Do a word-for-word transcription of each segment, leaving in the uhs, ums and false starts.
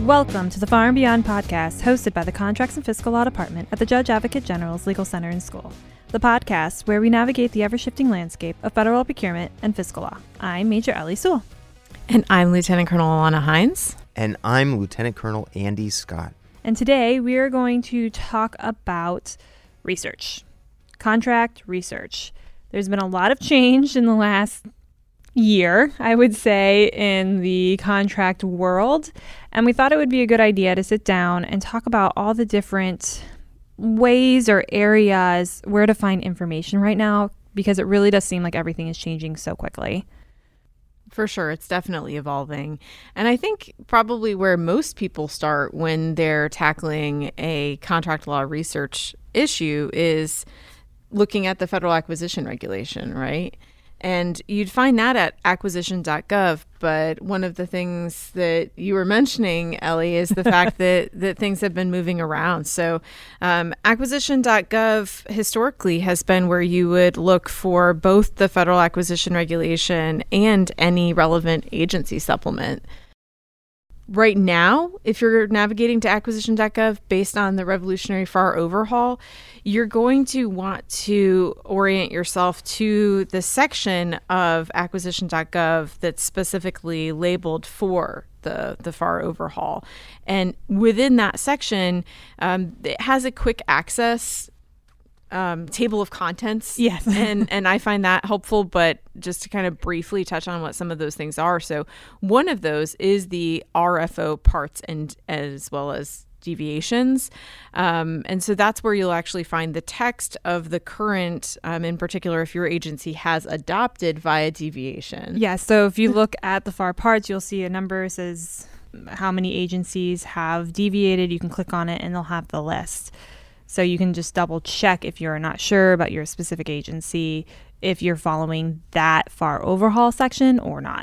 Welcome to the Far and Beyond podcast, hosted by the Contracts and Fiscal Law Department at the Judge Advocate General's Legal Center and School. The podcast where we navigate the ever-shifting landscape of federal procurement and fiscal law. I'm Major Ellie Sewell. And I'm Lieutenant Colonel Alana Hines. And I'm Lieutenant Colonel Andy Scott. And today we are going to talk about research, contract research. There's been a lot of change in the last year, I would say, in the contract world. And we thought it would be a good idea to sit down and talk about all the different ways or areas where to find information right now, because it really does seem like everything is changing so quickly. For sure. It's definitely evolving. And I think probably where most people start when they're tackling a contract law research issue is looking at the federal acquisition regulation, right? And you'd find that at acquisition dot gov. But one of the things that you were mentioning, Ellie, is the fact that, that things have been moving around. So um, acquisition dot gov historically has been where you would look for both the federal acquisition regulation and any relevant agency supplement. Right now, if you're navigating to acquisition dot gov based on the revolutionary F A R overhaul, you're going to want to orient yourself to the section of acquisition dot gov that's specifically labeled for the, the F A R overhaul. And within that section, um, it has a quick access Um, table of contents. Yes. and and I find that helpful, but just to kind of briefly touch on what some of those things are. So one of those is the R F O parts and as well as deviations. Um, and so that's where you'll actually find the text of the current, um, in particular, if your agency has adopted via deviation. Yeah, so if you look at the F A R parts, you'll see a number that says how many agencies have deviated. You can click on it and they'll have the list. So you can just double check if you're not sure about your specific agency, if you're following that F A R overhaul section or not.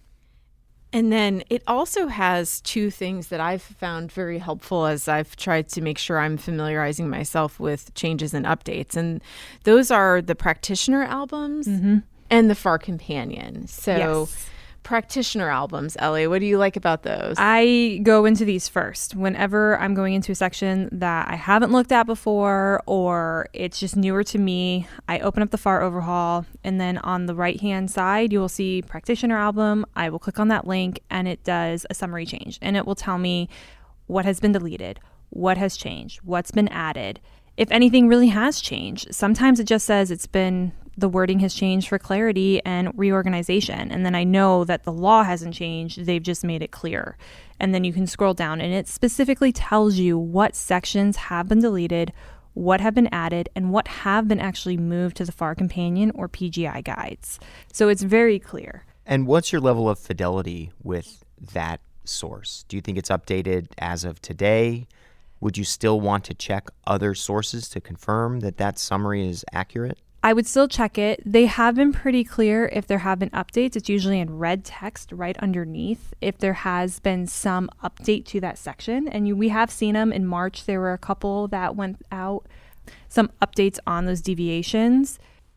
And then it also has two things that I've found very helpful as I've tried to make sure I'm familiarizing myself with changes and updates. And those are the practitioner albums mm-hmm. and the F A R companion. So yes. Practitioner albums, Ellie, what do you like about those? I go into these first. Whenever I'm going into a section that I haven't looked at before or it's just newer to me, I open up the F A R overhaul, and then on the right-hand side, you will see practitioner album. I will click on that link, and it does a summary change, and it will tell me what has been deleted, what has changed, what's been added, if anything really has changed. Sometimes it just says it's been the wording has changed for clarity and reorganization. And then I know that the law hasn't changed. They've just made it clear. And then you can scroll down and it specifically tells you what sections have been deleted, what have been added, and what have been actually moved to the F A R companion or P G I guides. So it's very clear. And what's your level of fidelity with that source? Do you think it's updated as of today? Would you still want to check other sources to confirm that that summary is accurate? I would still check it. They have been pretty clear if there have been updates. It's usually in red text right underneath if there has been some update to that section. And you, we have seen them in March. There were a couple that went out, some updates on those deviations.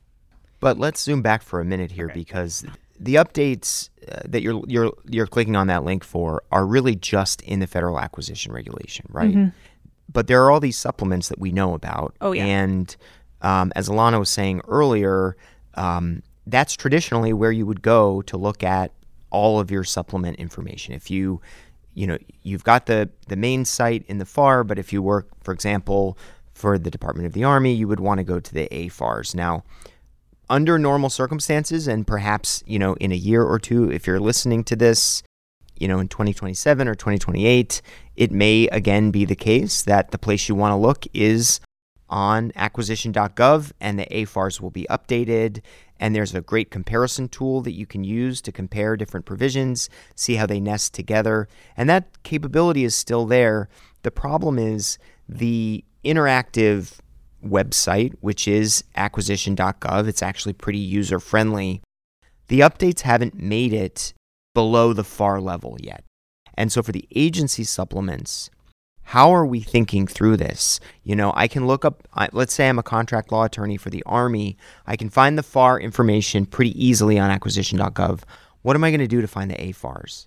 But let's zoom back for a minute here, okay, because the updates uh, that you're you're you're clicking on that link for are really just in the federal acquisition regulation, right? Mm-hmm. But there are all these supplements that we know about. Oh, yeah. And Um, as Alana was saying earlier, um, that's traditionally where you would go to look at all of your supplement information. If you, you know, you've got the, the main site in the F A R, but if you work, for example, for the Department of the Army, you would want to go to the A F A Rs. Now, under normal circumstances, and perhaps, you know, in a year or two, if you're listening to this, you know, in twenty twenty-seven or twenty twenty-eight, it may again be the case that the place you want to look is on acquisition dot gov, and the A F A Rs will be updated, and there's a great comparison tool that you can use to compare different provisions, see how they nest together, and that capability is still there. The problem is the interactive website, which is acquisition dot gov. It's actually pretty user-friendly. The updates haven't made it below the F A R level yet. And so for the agency supplements, how are we thinking through this? You know, I can look up, let's say I'm a contract law attorney for the Army. I can find the F A R information pretty easily on acquisition dot gov. What am I going to do to find the A F A Rs?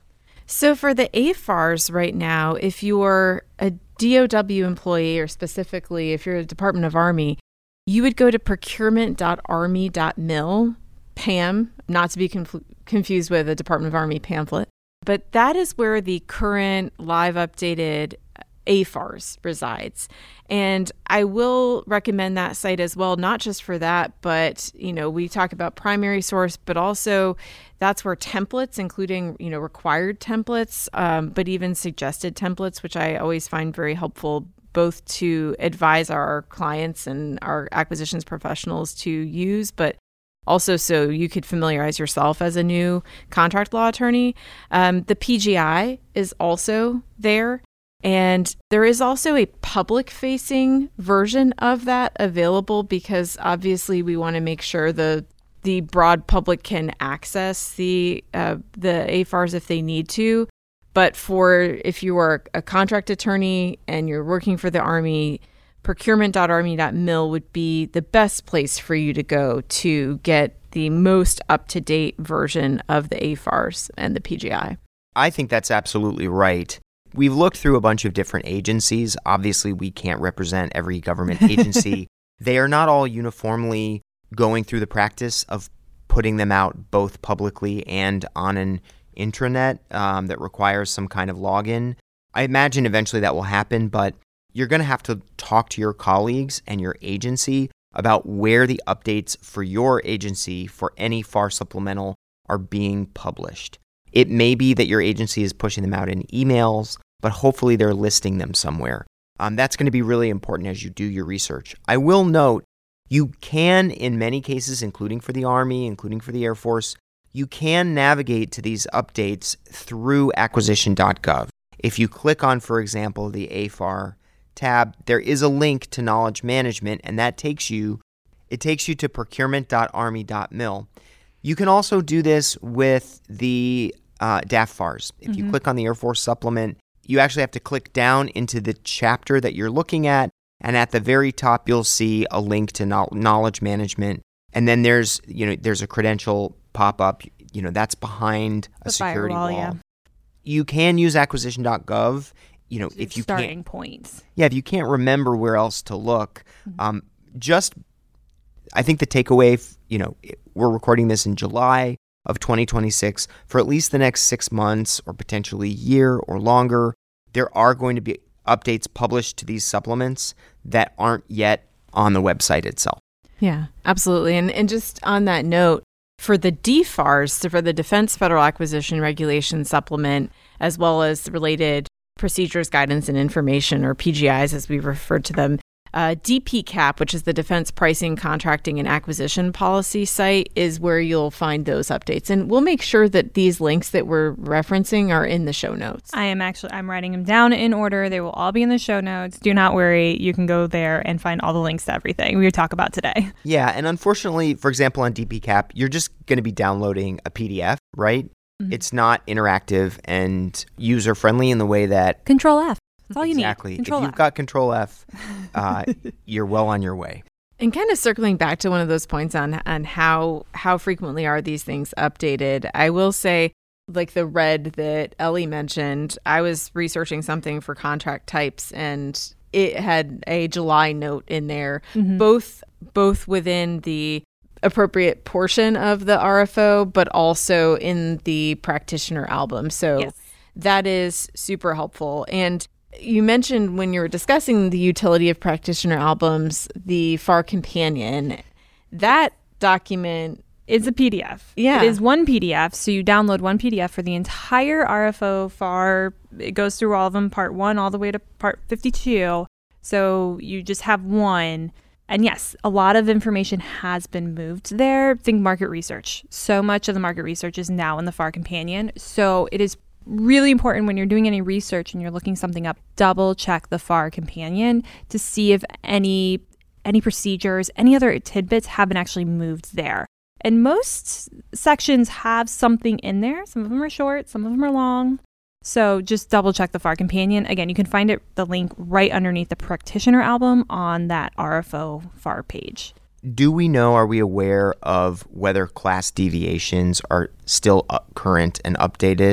So for the A F A Rs right now, if you're a D O W employee, or specifically if you're a Department of Army, you would go to procurement dot army dot mil, P A M, not to be conf- confused with a Department of Army pamphlet. But that is where the current live updated A F A Rs resides. And I will recommend that site as well, not just for that, but, you know, we talk about primary source, but also that's where templates, including, you know, required templates, um, but even suggested templates, which I always find very helpful, both to advise our clients and our acquisitions professionals to use, but also so you could familiarize yourself as a new contract law attorney. Um, the P G I is also there. And there is also a public-facing version of that available, because obviously we want to make sure the the broad public can access the uh, the A F A Rs if they need to. But for if you are a contract attorney and you're working for the Army, procurement dot army dot mil would be the best place for you to go to get the most up-to-date version of the A F A Rs and the P G I. I think that's absolutely right. We've looked through a bunch of different agencies. Obviously, we can't represent every government agency. They are not all uniformly going through the practice of putting them out both publicly and on an intranet um, that requires some kind of login. I imagine eventually that will happen, but you're going to have to talk to your colleagues and your agency about where the updates for your agency for any F A R supplemental are being published. It may be that your agency is pushing them out in emails, but hopefully they're listing them somewhere. Um, that's going to be really important as you do your research. I will note, you can, in many cases, including for the Army, including for the Air Force, you can navigate to these updates through acquisition dot gov. If you click on, for example, the A F A R tab, there is a link to knowledge management, and that takes you, it takes you to procurement dot army dot mil. You can also do this with the uh, D A F F A Rs. If mm-hmm. you click on the Air Force supplement, you actually have to click down into the chapter that you're looking at, and at the very top, you'll see a link to no- knowledge management. And then there's, you know, there's a credential pop up. You know, that's behind a the security firewall, wall. Yeah. You can use acquisition dot gov. You know, so if you starting can't, points. Yeah, if you can't remember where else to look, Mm-hmm. um, just I think the takeaway, you know, we're recording this in July of twenty twenty-six. For at least the next six months or potentially a year or longer, there are going to be updates published to these supplements that aren't yet on the website itself. Yeah, absolutely. And and just on that note, for the D F A Rs, so for the Defense Federal Acquisition Regulation Supplement, as well as the related procedures, guidance, and information, or P G Is as we refer to them, uh, D P C A P, which is the Defense Pricing, Contracting, and Acquisition Policy site, is where you'll find those updates. And we'll make sure that these links that we're referencing are in the show notes. I am actually, I'm writing them down in order. They will all be in the show notes. Do not worry. You can go there and find all the links to everything we talk about today. Yeah, and unfortunately, for example, on D P C A P, you're just going to be downloading a P D F, right? Mm-hmm. It's not interactive and user-friendly in the way that... Control F. That's all you exactly. need. Control if you've F. got Control F, uh, you're well on your way. And kind of circling back to one of those points on on how how frequently are these things updated, I will say, like the red that Ellie mentioned, I was researching something for contract types, and it had a July note in there, mm-hmm. both both within the appropriate portion of the R F O, but also in the practitioner album. So yes. That is super helpful. And you mentioned when you were discussing the utility of practitioner albums, the F A R Companion. That document is a P D F. Yeah. It is one P D F. So you download one P D F for the entire R F O F A R. It goes through all of them, part one all the way to part fifty-two. So you just have one. And yes, a lot of information has been moved there. Think market research. So much of the market research is now in the F A R Companion. So it is really important when you're doing any research and you're looking something up, double check the F A R Companion to see if any any procedures, any other tidbits have been actually moved there. And most sections have something in there. Some of them are short, some of them are long. So just double check the F A R Companion. Again, you can find it, the link right underneath the practitioner album on that R F O F A R page. Do we know, are we aware of whether class deviations are still up, current and updated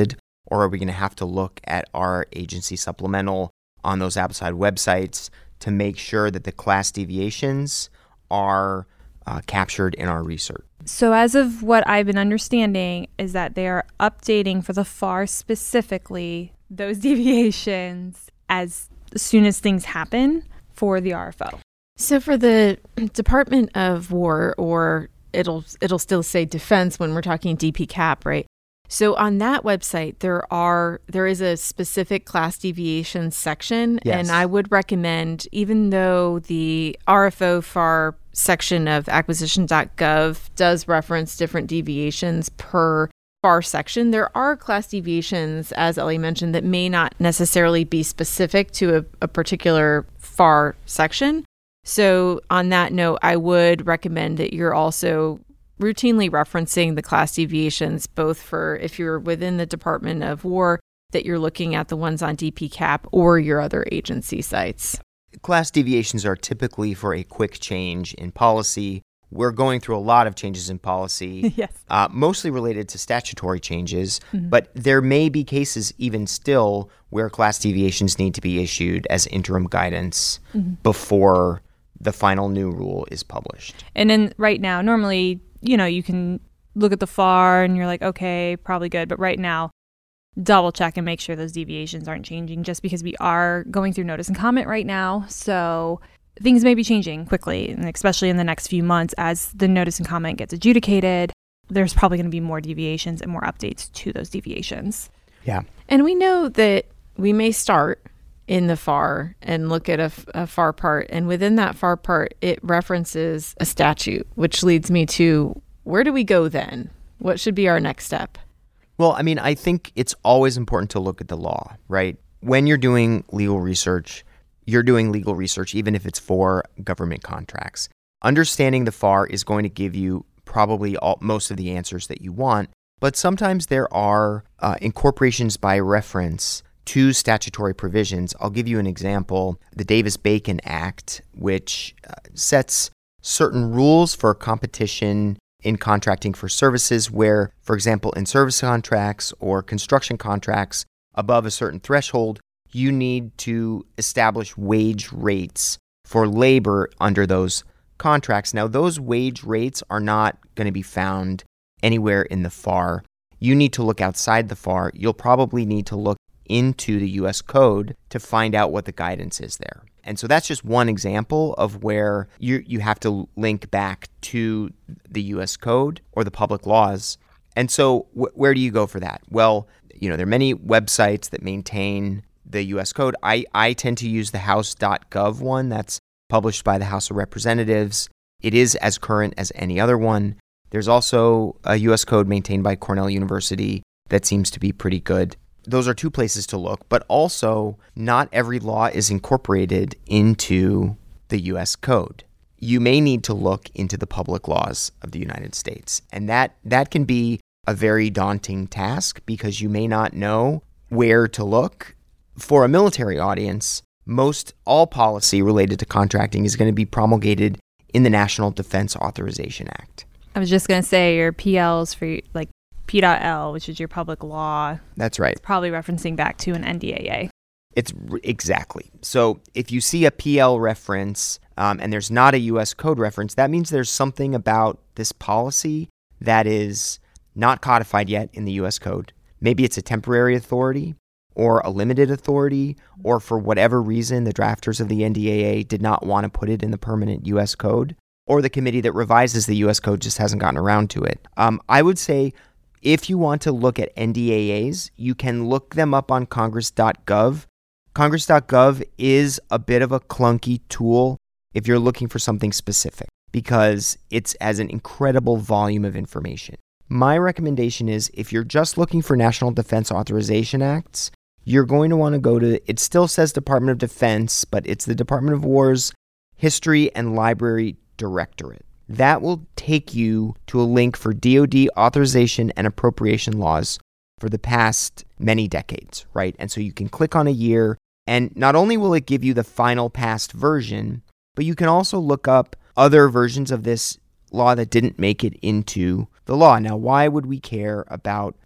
or are we going to have to look at our agency supplemental on those outside websites to make sure that the class deviations are uh, captured in our research? So as of what I've been understanding is that they are updating for the F A R specifically those deviations as soon as things happen for the R F O. So for the Department of War, or it'll it'll still say Defense when we're talking D P CAP, right? So on that website, there are there is a specific class deviation section, yes. and I would recommend, even though the R F O F A R section of acquisition dot gov does reference different deviations per F A R section, there are class deviations, as Ellie mentioned, that may not necessarily be specific to a, a particular F A R section. So on that note, I would recommend that you're also routinely referencing the class deviations, both for if you're within the Department of War, that you're looking at the ones on D P CAP or your other agency sites. Class deviations are typically for a quick change in policy. We're going through a lot of changes in policy, yes. uh, mostly related to statutory changes, Mm-hmm. but there may be cases even still where class deviations need to be issued as interim guidance Mm-hmm. before the final new rule is published. And then right now, normally, you know, you can look at the F A R and you're like, okay, probably good. But right now, double check and make sure those deviations aren't changing, just because we are going through notice and comment right now. So things may be changing quickly, and especially in the next few months as the notice and comment gets adjudicated. There's probably going to be more deviations and more updates to those deviations. Yeah. And we know that we may start in the F A R and look at a, a F A R part, and within that F A R part, it references a statute, which leads me to, where do we go then? What should be our next step? Well, I mean, I think it's always important to look at the law, right? When you're doing legal research, you're doing legal research, even if it's for government contracts. Understanding the F A R is going to give you probably all, most of the answers that you want, but sometimes there are uh, incorporations by reference to statutory provisions. I'll give you an example. The Davis-Bacon Act, which uh, sets certain rules for competition in contracting for services where, for example, in service contracts or construction contracts above a certain threshold, you need to establish wage rates for labor under those contracts. Now, those wage rates are not going to be found anywhere in the F A R. You need to look outside the F A R. You'll probably need to look into the U S Code to find out what the guidance is there. And so that's just one example of where you you have to link back to the U S Code or the public laws. And so wh- where do you go for that? Well, you know, there are many websites that maintain the U S Code. I, I tend to use the house dot gov one that's published by the House of Representatives. It is as current as any other one. There's also a U S Code maintained by Cornell University that seems to be pretty good. Those are two places to look, but also not every law is incorporated into the U S Code. You may need to look into the public laws of the United States, and that, that can be a very daunting task because you may not know where to look. For a military audience, most all policy related to contracting is going to be promulgated in the National Defense Authorization Act. I was just going to say your P Ls for like P L, which is your public law. That's right. It's probably referencing back to an N D A A. It's exactly. So if you see a P L reference um, and there's not a U S Code reference, that means there's something about this policy that is not codified yet in the U S Code. Maybe it's a temporary authority or a limited authority, or for whatever reason, the drafters of the N D A A did not want to put it in the permanent U S Code, or the committee that revises the U S Code just hasn't gotten around to it. Um, I would say if you want to look at N D A As, you can look them up on congress dot gov. congress dot gov is a bit of a clunky tool if you're looking for something specific because it has an incredible volume of information. My recommendation is if you're just looking for National Defense Authorization Acts, you're going to want to go to, it still says Department of Defense, but it's the Department of War's History and Library Directorate. That will take you to a link for D O D authorization and appropriation laws for the past many decades, right? And so you can click on a year, and not only will it give you the final past version, but you can also look up other versions of this law that didn't make it into the law. Now, why would we care about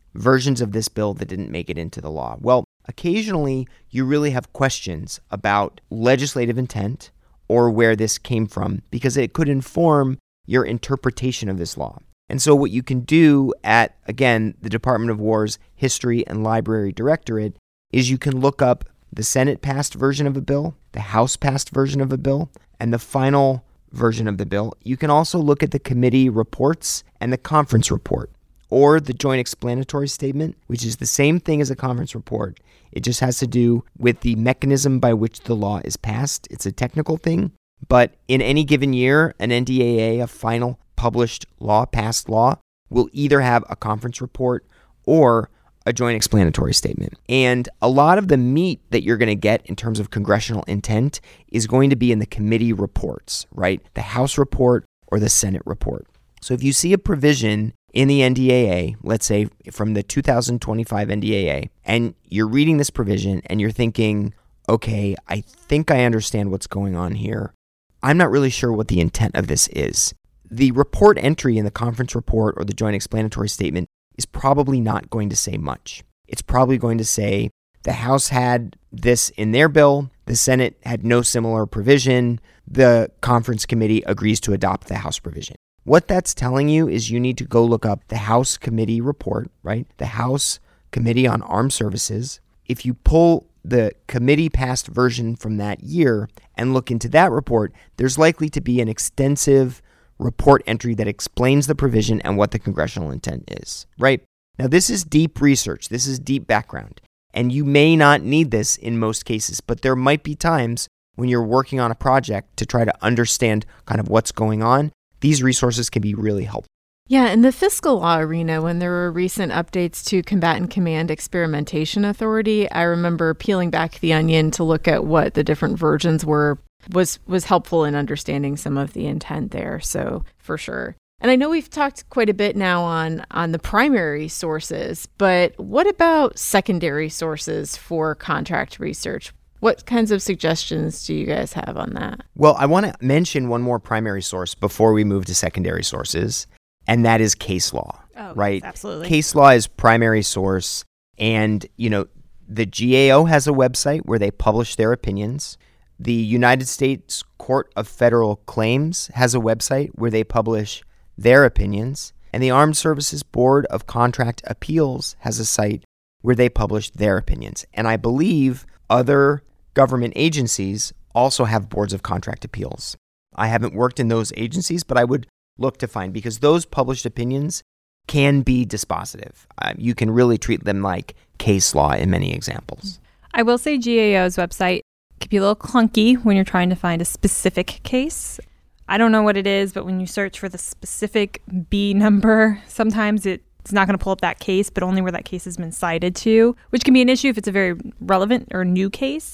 versions of this bill that didn't make it into the law? Well, occasionally you really have questions about legislative intent or where this came from, because it could inform your interpretation of this law. And so what you can do at, again, the Department of War's History and Library Directorate is you can look up the Senate-passed version of a bill, the House-passed version of a bill, and the final version of the bill. You can also look at the committee reports and the conference report, or the joint explanatory statement, which is the same thing as a conference report. It just has to do with the mechanism by which the law is passed. It's a technical thing, but in any given year, an N D A A, a final published law, passed law, will either have a conference report or a joint explanatory statement. And a lot of the meat that you're going to get in terms of congressional intent is going to be in the committee reports, right? The House report or the Senate report. So if you see a provision in the N D A A, let's say from the two thousand twenty-five N D A A, and you're reading this provision and you're thinking, okay, I think I understand what's going on here. I'm not really sure what the intent of this is. The report entry in the conference report or the joint explanatory statement is probably not going to say much. It's probably going to say the House had this in their bill, the Senate had no similar provision, the conference committee agrees to adopt the House provision. What that's telling you is you need to go look up the House committee report, right? The House Committee on Armed Services. If you pull the committee passed version from that year and look into that report, there's likely to be an extensive report entry that explains the provision and what the congressional intent is, right? Now, this is deep research. This is deep background. And you may not need this in most cases, but there might be times when you're working on a project to try to understand kind of what's going on. These resources can be really helpful. Yeah, in the fiscal law arena, when there were recent updates to Combatant Command Experimentation Authority, I remember peeling back the onion to look at what the different versions were was was helpful in understanding some of the intent there. So for sure. And I know we've talked quite a bit now on, on the primary sources, but what about secondary sources for contract research? What kinds of suggestions do you guys have on that? Well, I want to mention one more primary source before we move to secondary sources, and that is case law, oh, right? Yes, absolutely. Case law is primary source, and, you know, the G A O has a website where they publish their opinions. The United States Court of Federal Claims has a website where they publish their opinions, and the Armed Services Board of Contract Appeals has a site where they publish their opinions. And I believe other government agencies also have boards of contract appeals. I haven't worked in those agencies, but I would look to find, because those published opinions can be dispositive. Uh, you can really treat them like case law in many examples. I will say G A O's website can be a little clunky when you're trying to find a specific case. I don't know what it is, but when you search for the specific B number, sometimes it It's not going to pull up that case, but only where that case has been cited to, which can be an issue if it's a very relevant or new case.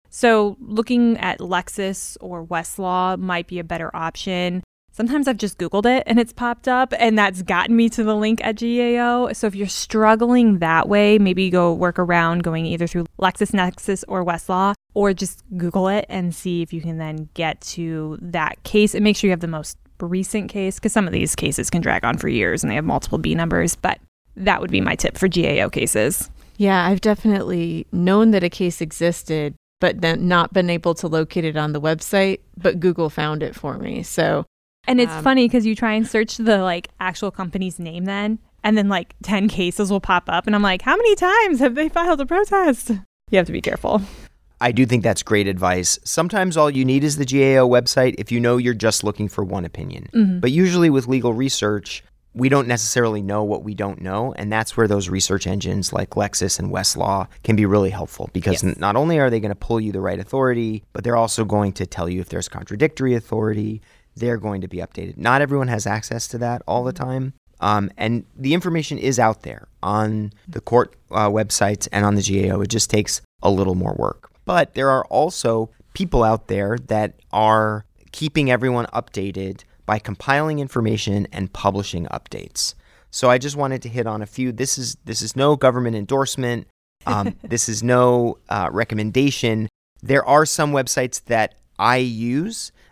So looking at Lexis or Westlaw might be a better option. Sometimes I've just Googled it and it's popped up, and that's gotten me to the link at G A O. So if you're struggling that way, maybe go work around going either through LexisNexis or Westlaw, or just Google it and see if you can then get to that case, and make sure you have the most recent case, because some of these cases can drag on for years and they have multiple B numbers. But that would be my tip for G A O cases. Yeah, I've definitely known that a case existed, but then not been able to locate it on the website, but Google found it for me. So, and it's um, funny because you try and search the like actual company's name then, and then like ten cases will pop up, and I'm like, how many times have they filed a protest? You have to be careful. I do think that's great advice. Sometimes all you need is the G A O website if you know you're just looking for one opinion. Mm-hmm. But usually with legal research, we don't necessarily know what we don't know, and that's where those research engines like Lexis and Westlaw can be really helpful, because yes. not only are they going to pull you the right authority, but they're also going to tell you if there's contradictory authority. They're going to be updated. Not everyone has access to that all the time. Um, and the information is out there on the court uh, websites and on the G A O. It just takes a little more work. But there are also people out there that are keeping everyone updated by compiling information and publishing updates. So I just wanted to hit on a few. This is this is no government endorsement. Um, this is no uh, recommendation. There are some websites that I use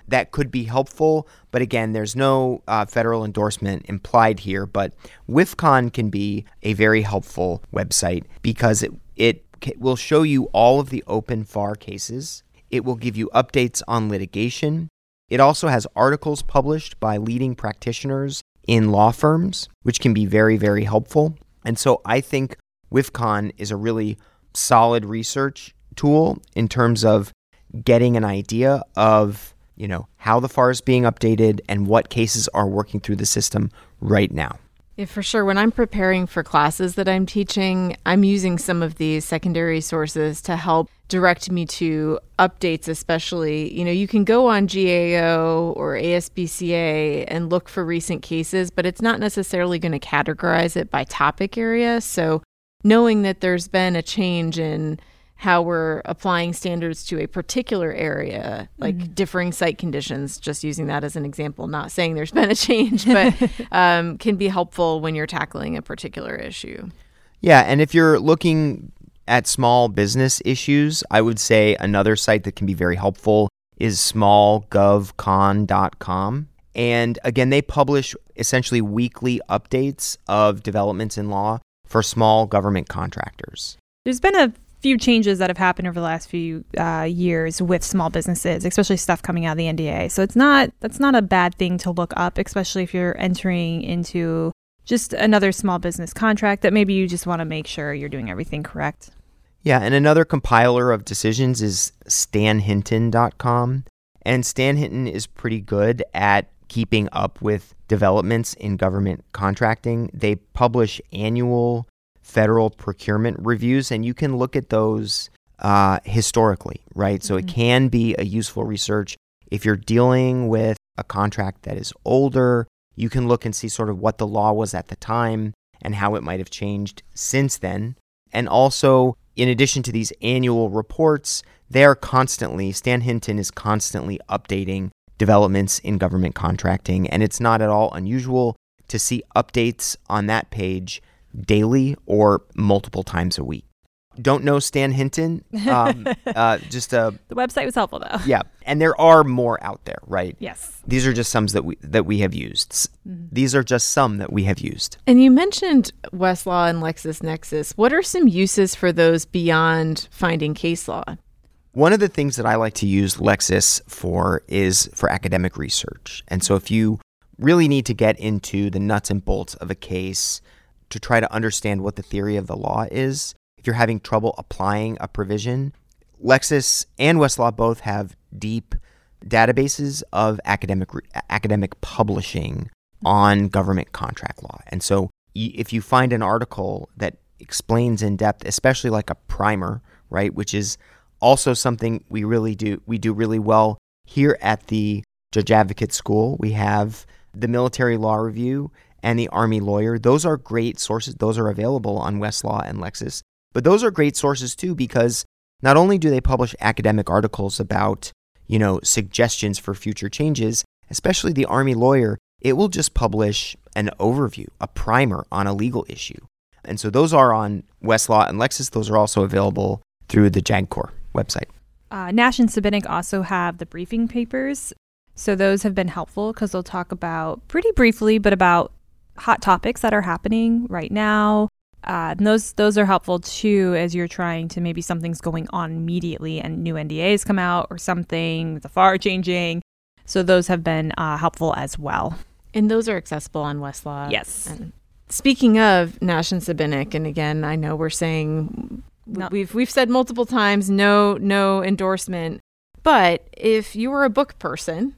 that could be helpful. But again, there's no uh, federal endorsement implied here. But WIFCON can be a very helpful website because it, it will show you all of the open F A R cases. It will give you updates on litigation. It also has articles published by leading practitioners in law firms, which can be very, very helpful. And so I think WIFCON is a really solid research tool in terms of getting an idea of, you know, how the F A R is being updated and what cases are working through the system right now. Yeah, for sure. When I'm preparing for classes that I'm teaching, I'm using some of these secondary sources to help direct me to updates, especially. You know, you can go on G A O or A S B C A and look for recent cases, but it's not necessarily going to categorize it by topic area. So knowing that there's been a change in how we're applying standards to a particular area, like mm-hmm. differing site conditions, just using that as an example, not saying there's been a change, but um, can be helpful when you're tackling a particular issue. Yeah, and if you're looking at small business issues, I would say another site that can be very helpful is small gov con dot com. And again, they publish essentially weekly updates of developments in law for small government contractors. There's been a few changes that have happened over the last few uh, years with small businesses, especially stuff coming out of the N D A. So it's not that's not a bad thing to look up, especially if you're entering into just another small business contract that maybe you just want to make sure you're doing everything correct. Yeah, and another compiler of decisions is stan hinton dot com. And Stan Hinton is pretty good at keeping up with developments in government contracting. They publish annual federal procurement reviews, and you can look at those uh, historically, right? So mm-hmm. it can be a useful research. If you're dealing with a contract that is older, you can look and see sort of what the law was at the time and how it might have changed since then. And also, in addition to these annual reports, they are constantly, Stan Hinton is constantly updating developments in government contracting, and it's not at all unusual to see updates on that page daily or multiple times a week. Don't know Stan Hinton. Um, uh, just a the website was helpful though. Yeah, and there are more out there, right? Yes. These are just some that we that we have used. Mm-hmm. These are just some that we have used. And you mentioned Westlaw and LexisNexis. What are some uses for those beyond finding case law? One of the things that I like to use Lexis for is for academic research. And so if you really need to get into the nuts and bolts of a case to try to understand what the theory of the law is, if you're having trouble applying a provision, Lexis and Westlaw both have deep databases of academic academic publishing on government contract law. And so if you find an article that explains in depth, especially like a primer, right, which is also something we really do we do really well here at the Judge Advocate School. We have the Military Law Review and the Army Lawyer. Those are great sources. Those are available on Westlaw and Lexis. But those are great sources too, because not only do they publish academic articles about, you know, suggestions for future changes, especially the Army Lawyer, it will just publish an overview, a primer on a legal issue. And so those are on Westlaw and Lexis. Those are also available through the JAGCOR website. Uh, Nash and Sabinic also have the briefing papers. So those have been helpful because they'll talk about pretty briefly, but about hot topics that are happening right now. Uh, and those those are helpful too as you're trying to maybe something's going on immediately and new N D As come out or something, the F A R changing. So those have been uh, helpful as well. And those are accessible on Westlaw. Yes. And speaking of Nash and Sabinic, and again, I know we're saying no. we've we've said multiple times no no endorsement, but if you are a book person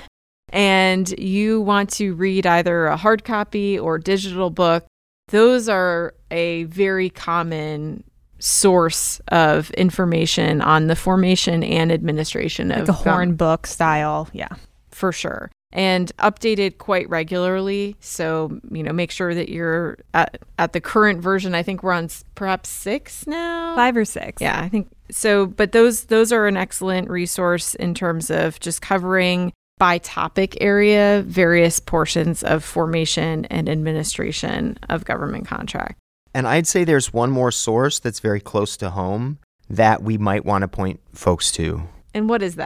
and you want to read either a hard copy or digital book, those are a very common source of information on the formation and administration like of a horn gov- book style. Yeah, for sure. And updated quite regularly. So, you know, make sure that you're at, at the current version. I think we're on s- perhaps six now. Five or six. Yeah, I think so. But those those are an excellent resource in terms of just covering by topic area various portions of formation and administration of government contract. And I'd say there's one more source that's very close to home that we might want to point folks to. And what is that?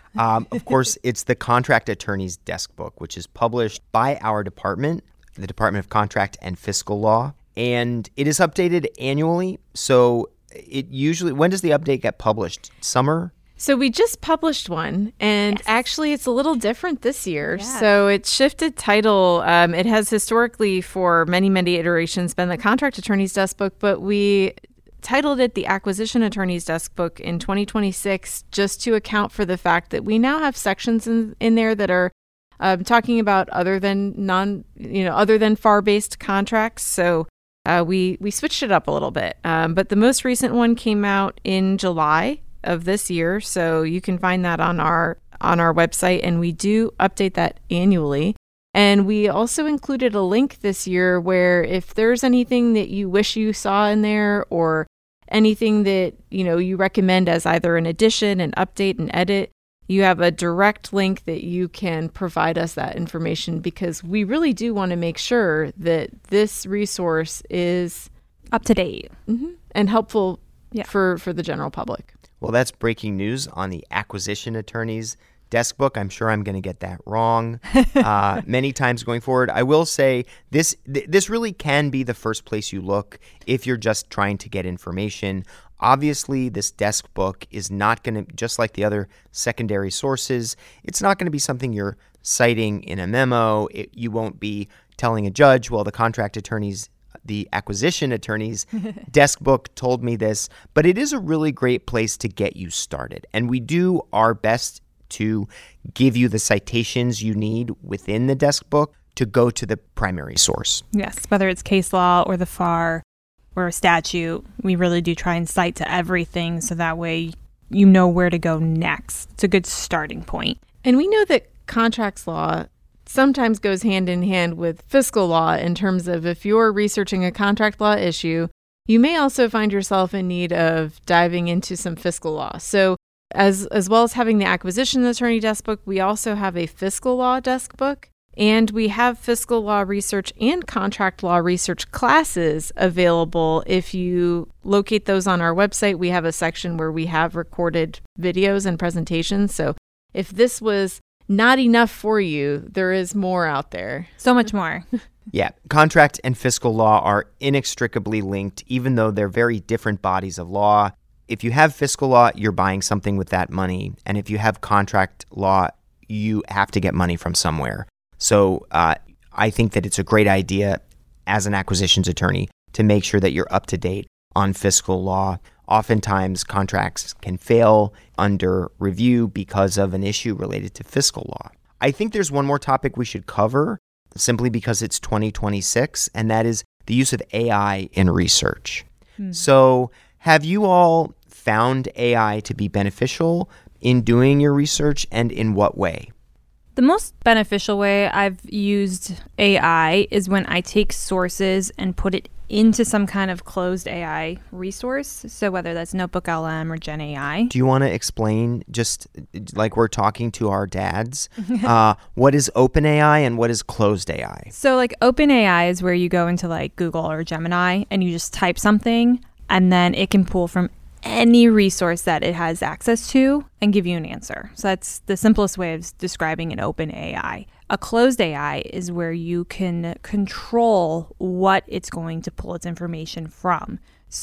Um, of course, it's the Contract Attorney's Desk Book, which is published by our department, the Department of Contract and Fiscal Law, and it is updated annually. So it usually, when does the update get published? Summer? So we just published one, and yes. actually it's a little different this year. Yeah. So it shifted title. Um, it has historically, for many, many iterations, been the Contract Attorney's Desk Book, but we titled it the Acquisition Attorney's Desk Book in twenty twenty-six just to account for the fact that we now have sections in, in there that are um, talking about other than non, you know, other than F A R-based contracts. So uh, we, we switched it up a little bit. Um, but the most recent one came out in July of this year, so you can find that on our on our website, and we do update that annually. And we also included a link this year where if there's anything that you wish you saw in there, or anything that you know you recommend as either an addition, an update, an edit, you have a direct link that you can provide us that information, because we really do want to make sure that this resource is up to date mm-hmm, and helpful yeah. for for the general public. Well, that's breaking news on the Acquisition Attorney's Desk Book. I'm sure I'm going to get that wrong uh, many times going forward. I will say this th- this really can be the first place you look if you're just trying to get information. Obviously, this desk book is not going to, just like the other secondary sources, it's not going to be something you're citing in a memo. It, you won't be telling a judge, well, the contract attorney's the acquisition attorney's desk book told me this, but it is a really great place to get you started. And we do our best to give you the citations you need within the desk book to go to the primary source. Yes, whether it's case law or the F A R or a statute, we really do try and cite to everything so that way you know where to go next. It's a good starting point. And we know that contracts law sometimes goes hand in hand with fiscal law in terms of if you're researching a contract law issue, you may also find yourself in need of diving into some fiscal law. So as as well as having the acquisition attorney desk book, we also have a fiscal law desk book, and we have fiscal law research and contract law research classes available. If you locate those on our website, we have a section where we have recorded videos and presentations. So if this was not enough for you, there is more out there. So much more. Yeah, contract and fiscal law are inextricably linked, even though they're very different bodies of law. If you have fiscal law, you're buying something with that money. And if you have contract law, you have to get money from somewhere. So uh, I think that it's a great idea as an acquisitions attorney to make sure that you're up to date on fiscal law. Oftentimes, contracts can fail under review because of an issue related to fiscal law. I think there's one more topic we should cover simply because it's twenty twenty-six, and that is the use of A I in research. Hmm. So have you all found A I to be beneficial in doing your research, and in what way? The most beneficial way I've used A I is when I take sources and put it into some kind of closed A I resource. So whether that's Notebook L M or Gen A I. Do you want to explain, just like we're talking to our dads, uh, what is OpenAI and what is closed A I? So like OpenAI is where you go into like Google or Gemini and you just type something, and then it can pull from any resource that it has access to and give you an answer. So that's the simplest way of describing an open A I. A closed A I is where you can control what it's going to pull its information from.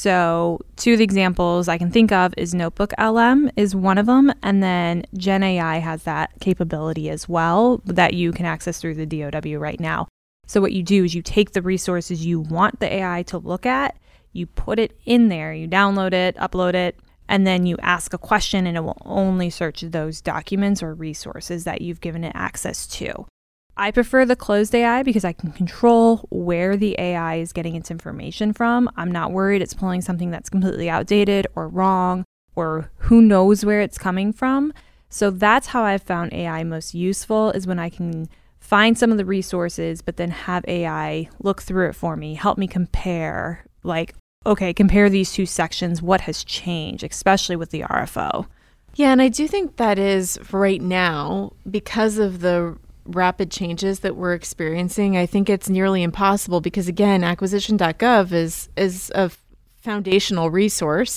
So two of the examples I can think of is Notebook L M is one of them, and then Gen A I has that capability as well that you can access through the D O W right now. So what you do is you take the resources you want the A I to look at, you put it in there, you download it, upload it, and then you ask a question and it will only search those documents or resources that you've given it access to. I prefer the closed A I because I can control where the A I is getting its information from. I'm not worried it's pulling something that's completely outdated or wrong, or who knows where it's coming from. So that's how I've found A I most useful, is when I can find some of the resources, but then have A I look through it for me, help me compare, like, okay, compare these two sections, what has changed, especially with the R F O. Yeah, and I do think that is right now, because of the rapid changes that we're experiencing, I think it's nearly impossible because, again, acquisition dot gov is, is a foundational resource.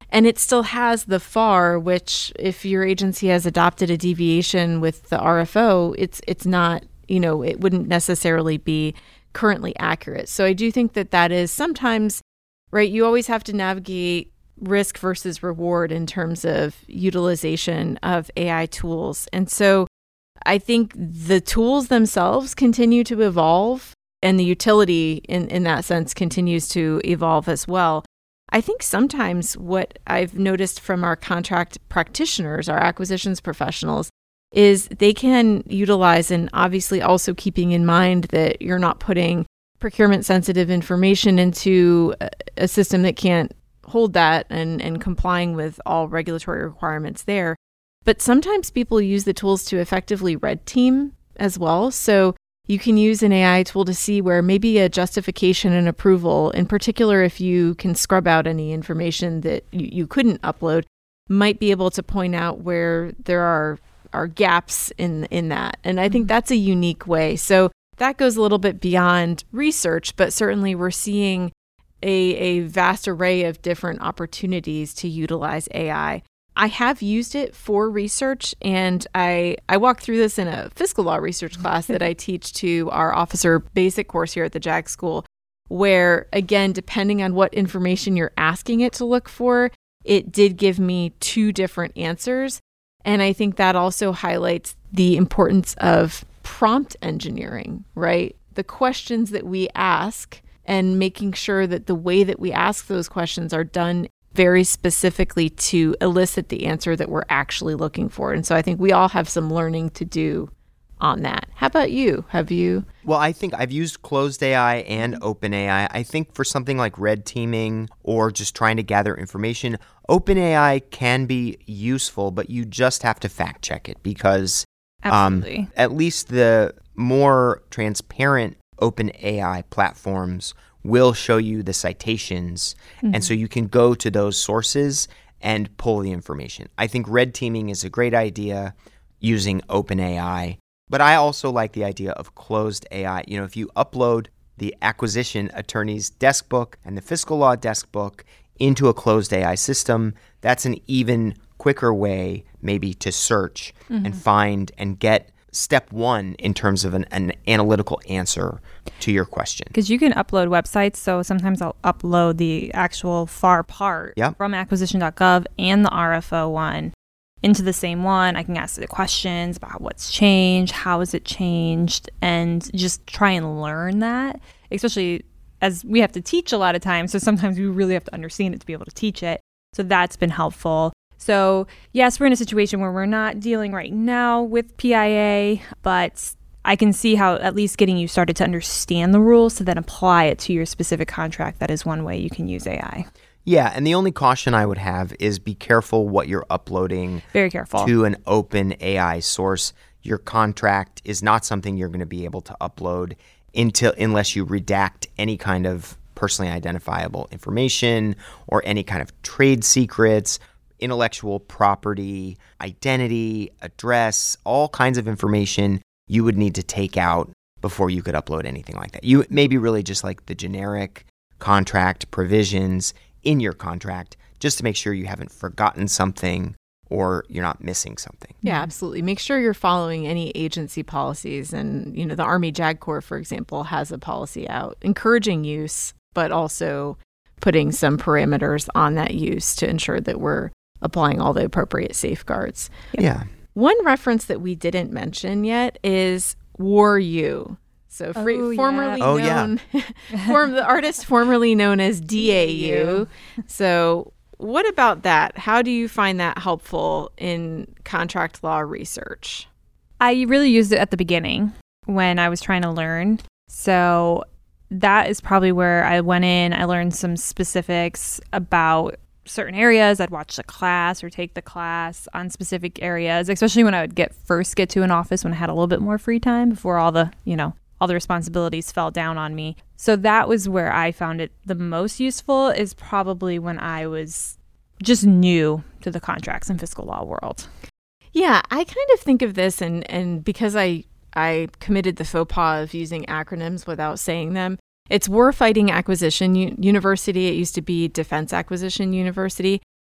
And it still has the F A R, which if your agency has adopted a deviation with the R F O, it's it's not, you know, it wouldn't necessarily be currently accurate. So I do think that that is sometimes, right, you always have to navigate risk versus reward in terms of utilization of A I tools. And so I think the tools themselves continue to evolve, and the utility in, in that sense continues to evolve as well. I think sometimes what I've noticed from our contract practitioners, our acquisitions professionals, is they can utilize, and obviously also keeping in mind that you're not putting procurement sensitive information into a, a system that can't hold that and, and complying with all regulatory requirements there. But sometimes people use the tools to effectively red team as well. So you can use an A I tool to see where maybe a justification and approval, in particular if you can scrub out any information that you, you couldn't upload, might be able to point out where there are, are gaps in, in that. And I think that's a unique way. So that goes a little bit beyond research, but certainly we're seeing a, a vast array of different opportunities to utilize A I. I have used it for research, and I, I walk through this in a fiscal law research class that I teach to our officer basic course here at the JAG School, where, again, depending on what information you're asking it to look for, it did give me two different answers. And I think that also highlights the importance of prompt engineering, right? The questions that we ask and making sure that the way that we ask those questions are done very specifically to elicit the answer that we're actually looking for. And so I think we all have some learning to do on that. How about you? Have you? Well, I think I've used closed A I and open A I. I think for something like red teaming or just trying to gather information, open A I can be useful, but you just have to fact check it because um, at least the more transparent open A I platforms will show you the citations. Mm-hmm. And so you can go to those sources and pull the information. I think red teaming is a great idea using open A I, but I also like the idea of closed A I. You know, if you upload the acquisition attorney's desk book and the fiscal law desk book into a closed A I system, that's an even quicker way maybe to search mm-hmm. and find and get step one in terms of an, an analytical answer to your question. Because you can upload websites. So sometimes I'll upload the actual F A R part yep. from acquisition dot gov and the R F O one into the same one. I can ask the questions about what's changed, how has it changed, and just try and learn that, especially as we have to teach a lot of times. So sometimes we really have to understand it to be able to teach it. So that's been helpful. So yes, we're in a situation where we're not dealing right now with P I A, but I can see how at least getting you started to understand the rules to then apply it to your specific contract. That is one way you can use A I. Yeah, and the only caution I would have is be careful what you're uploading. Very careful. To an open A I source. Your contract is not something you're going to be able to upload until unless you redact any kind of personally identifiable information or any kind of trade secrets, intellectual property, identity, address, all kinds of information you would need to take out before you could upload anything like that. You maybe really just like the generic contract provisions in your contract just to make sure you haven't forgotten something or you're not missing something. Yeah, absolutely. Make sure you're following any agency policies. And, you know, the Army JAG Corps, for example, has a policy out encouraging use, but also putting some parameters on that use to ensure that we're applying all the appropriate safeguards. Yeah. One reference that we didn't mention yet is War U. So free, oh, formerly yeah. Oh, known, yeah. form, the artist formerly known as D A U. So what about that? How do you find that helpful in contract law research? I really used it at the beginning when I was trying to learn. So that is probably where I went in. I learned some specifics about certain areas. I'd watch the class or take the class on specific areas, especially when I would get first get to an office when I had a little bit more free time before all the, you know, all the responsibilities fell down on me. So that was where I found it the most useful, is probably when I was just new to the contracts and fiscal law world. Yeah, I kind of think of this, and, and because I, I committed the faux pas of using acronyms without saying them, it's War Fighting Acquisition U- University. It used to be Defense Acquisition University.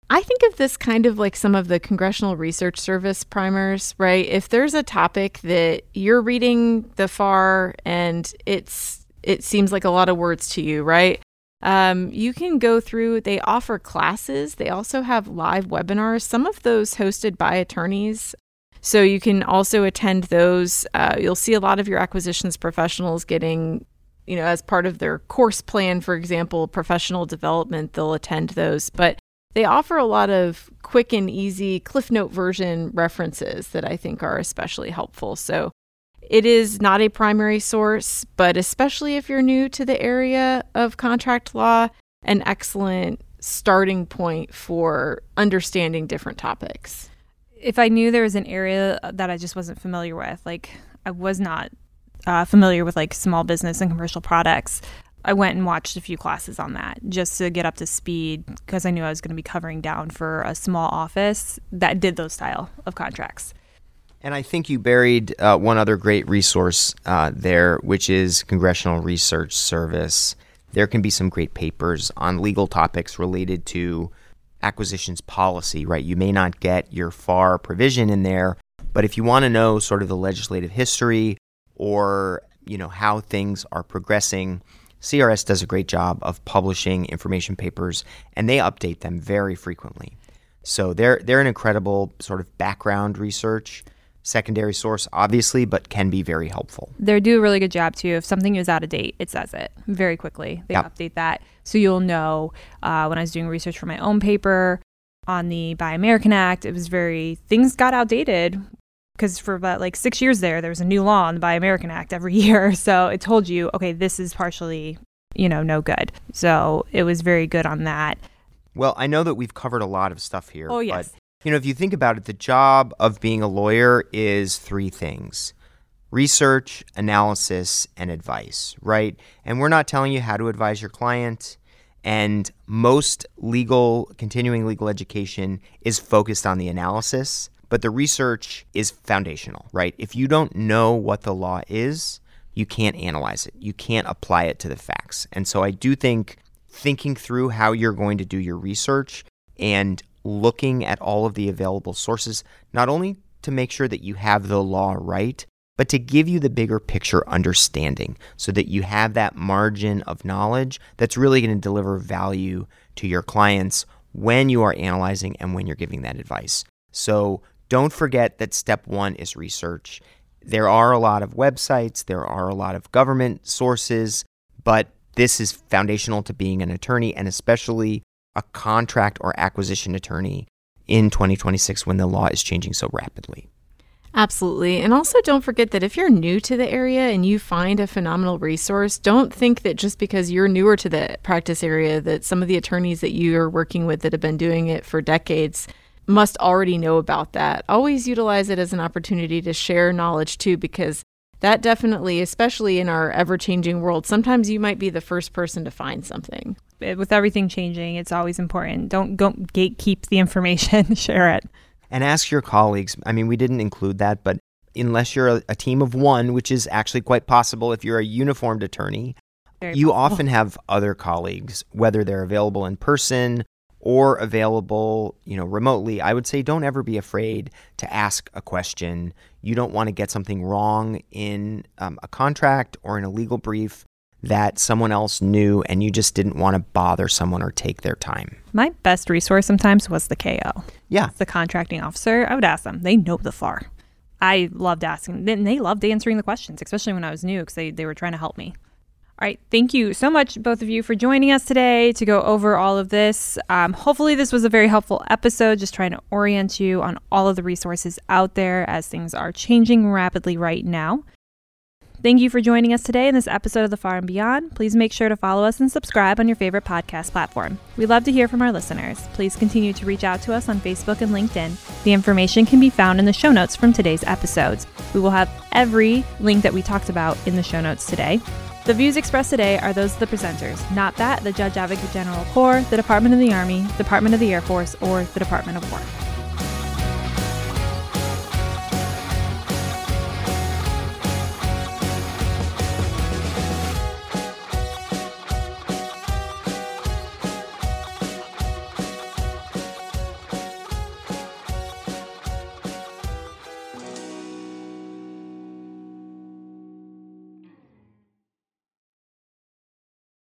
I think of this kind of like some of the Congressional Research Service primers, right? If there's a topic that you're reading the F A R and it's it seems like a lot of words to you, right? Um, you can go through, they offer classes. They also have live webinars, some of those hosted by attorneys. So you can also attend those. Uh, you'll see a lot of your acquisitions professionals getting, you know, as part of their course plan, for example, professional development, they'll attend those. But they offer a lot of quick and easy Cliff Note version references that I think are especially helpful. So it is not a primary source, but especially if you're new to the area of contract law, an excellent starting point for understanding different topics. If I knew there was an area that I just wasn't familiar with, like I was not uh, familiar with like small business and commercial products, I went and watched a few classes on that just to get up to speed because I knew I was going to be covering down for a small office that did those style of contracts. And I think you buried uh, one other great resource uh, there, which is Congressional Research Service. There can be some great papers on legal topics related to acquisitions policy, right? You may not get your F A R provision in there, but if you want to know sort of the legislative history or, you know, how things are progressing, C R S does a great job of publishing information papers, and they update them very frequently. So they're they're an incredible sort of background research, secondary source, obviously, but can be very helpful. They do a really good job, too. If something is out of date, it says it very quickly. They yep. update that. So you'll know uh, when I was doing research for my own paper on the Buy American Act, it was very, things got outdated because for about like six years there, there was a new law on the Buy American Act every year. So it told you, okay, this is partially, you know, no good. So it was very good on that. Well, I know that we've covered a lot of stuff here. Oh, yes. But, you know, if you think about it, the job of being a lawyer is three things: research, analysis, and advice, right? And we're not telling you how to advise your client. And most legal, continuing legal education is focused on the analysis, but the research is foundational, right? If you don't know what the law is, you can't analyze it. You can't apply it to the facts. And so I do think thinking through how you're going to do your research and looking at all of the available sources, not only to make sure that you have the law right, but to give you the bigger picture understanding so that you have that margin of knowledge that's really going to deliver value to your clients when you are analyzing and when you're giving that advice. So don't forget that step one is research. There are a lot of websites, there are a lot of government sources, but this is foundational to being an attorney, and especially a contract or acquisition attorney in twenty twenty-six when the law is changing so rapidly. Absolutely. And also don't forget that if you're new to the area and you find a phenomenal resource, don't think that just because you're newer to the practice area that some of the attorneys that you are working with that have been doing it for decades must already know about that. Always utilize it as an opportunity to share knowledge too, because that definitely, especially in our ever-changing world, sometimes you might be the first person to find something. With everything changing, it's always important. Don't, don't gatekeep the information, share it. And ask your colleagues. I mean, we didn't include that, but unless you're a, a team of one, which is actually quite possible if you're a uniformed attorney, Very you possible. often have other colleagues, whether they're available in person or available, you know, remotely. I would say don't ever be afraid to ask a question. You don't want to get something wrong in um, a contract or in a legal brief that someone else knew and you just didn't want to bother someone or take their time. My best resource sometimes was the K O. Yeah. The contracting officer. I would ask them. They know the F A R. I loved asking. And they loved answering the questions, especially when I was new because they, they were trying to help me. All right. Thank you so much, both of you, for joining us today to go over all of this. Um, hopefully this was a very helpful episode, just trying to orient you on all of the resources out there as things are changing rapidly right now. Thank you for joining us today in this episode of The Far and Beyond. Please make sure to follow us and subscribe on your favorite podcast platform. We love to hear from our listeners. Please continue to reach out to us on Facebook and LinkedIn. The information can be found in the show notes from today's episodes. We will have every link that we talked about in the show notes today. The views expressed today are those of the presenters, not that the Judge Advocate General Corps, the Department of the Army, Department of the Air Force, or the Department of War.